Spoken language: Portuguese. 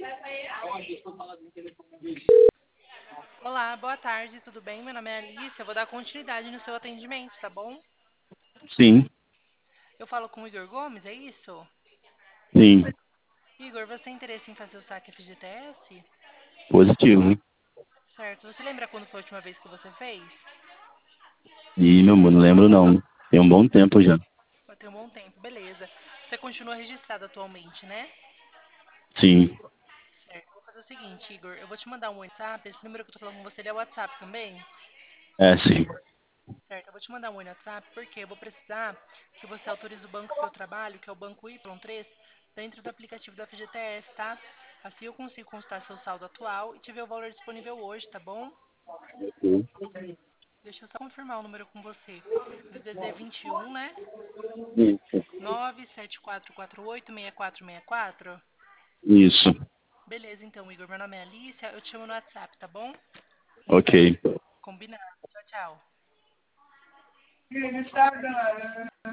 Olá, boa tarde, tudo bem? Meu nome é Alice, eu vou dar continuidade no seu atendimento, tá bom? Sim, Eu falo com o Igor Gomes, é isso? sim, Igor, você tem interesse em fazer o saque FGTS? positivo. Certo, você lembra quando foi a última vez que você fez? E, meu amor, não lembro não. Tem um bom tempo já. Tem um bom tempo, beleza. Você continua registrado atualmente, né? Sim, Certo, vou fazer o seguinte, Igor, eu vou te mandar um WhatsApp, esse número que eu tô falando com você, ele é o WhatsApp também? sim. Certo, eu vou te mandar um WhatsApp porque eu vou precisar que você autorize o banco que eu trabalho, que é o Banco Y3, dentro do aplicativo da FGTS, tá? Assim eu consigo consultar seu saldo atual e te ver o valor disponível hoje, tá bom? Deixa eu só confirmar o número com você. O DDD 21, né? Nove sete quatro quatro oito 6464. Isso, Beleza, então, Igor. Meu nome é Alicia, eu te chamo no WhatsApp, tá bom? ok. Combinado. Tchau, tchau.